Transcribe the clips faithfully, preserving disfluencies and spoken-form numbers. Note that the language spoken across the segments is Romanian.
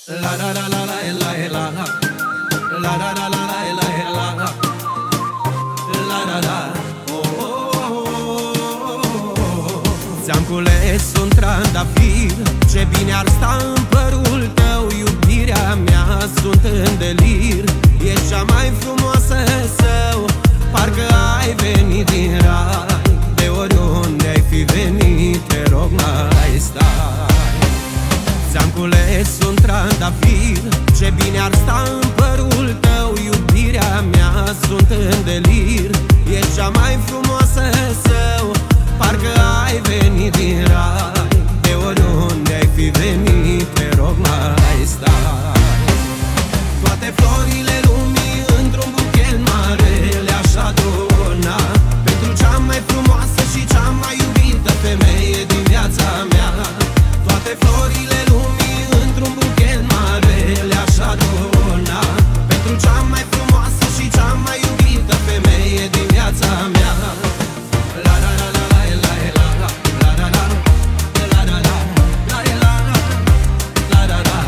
La la la la la la la la la la la la la la la la la. Ți-am cules un trandafir, ce bine ar sta în părul tău, iubirea mea, sunt în delir. Ești cea mai frumoasă său, parcă ai venit din rai. De oriunde ai fi venit, te rog mai stai. Ți-am cules un trandafir, ce bine ar sta în părul tău, iubirea mea, sunt în delir. Ești cea mai frumoasă său, parcă ai venit din rai. De oriunde ai fi venit, te rog mai stai. Toate florile lumii într-un buchet mare le-aș aduna pentru cea mai frumoasă și cea mai iubită femeie din viața mea. Toate florile lumii într-un buchet mare le-aș aduna pentru cea mai frumoasă și cea mai iubită femeie din viața mea. La la la la la la la la la la la la la la la la.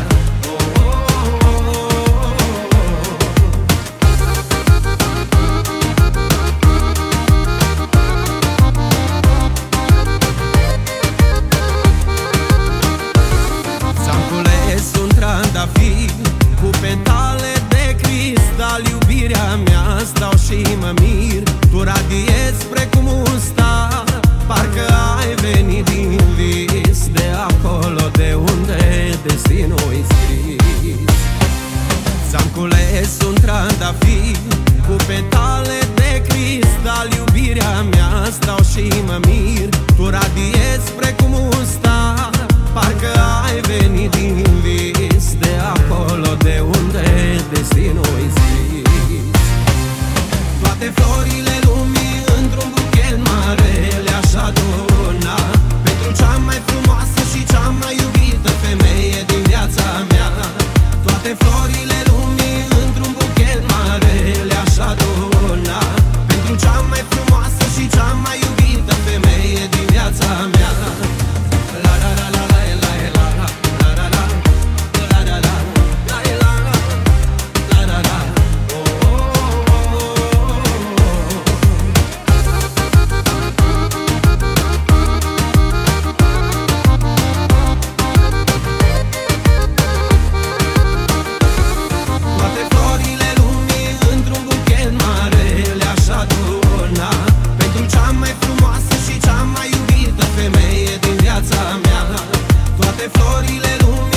Ți-am cules un trandafir cu petale de cristal, iubirea mea, stau și mă mir. Tu radiezi precum un star, parcă ai venit din vis, de acolo de unde destinul-i scris. Ți-am cules un trandafir cu petale de cristal, iubirea mea, stau și mă mir. Tu radiezi precum un star, parcă ai venit din vis, de acolo de unde destinul-i scris. Toate florile lumii într-un buchet mare le-aș aduna pentru cea mai frumoasă și cea mai iubită femeie din viața mea. Toate florile lumii într-un buchet mare le-aș aduna pentru cea mai frumoasă și cea mai iubită femeie din viața mea. La la la la la la la la la la la la la la la la la. Toate florile lumii într-un buchet mare le-aș aduna pentru cea mai frumoasă și cea mai iubită femeie din viața mea. Toate florile lumii